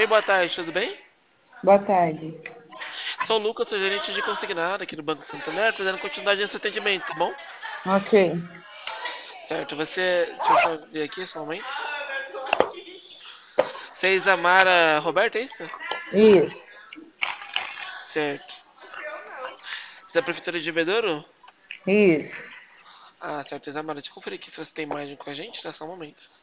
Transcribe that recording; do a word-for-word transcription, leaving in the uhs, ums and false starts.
boa tarde, tudo bem? Boa tarde. Sou o Lucas, sou gerente de consignado aqui do Banco Santander, tô dando continuidade nesse atendimento, tá bom? Ok. Certo, você. Deixa eu só ver aqui só um momento. Você é Isamara Roberta, é isso? Isso. Certo. Você é da Prefeitura de Bebedouro? Isso. Ah, certo, Isamara. Deixa eu conferir aqui se você tem imagem com a gente, tá? Só um momento.